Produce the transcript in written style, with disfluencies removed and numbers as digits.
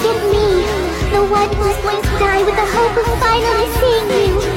at me, the one who's going to die with the hope of finally seeing you.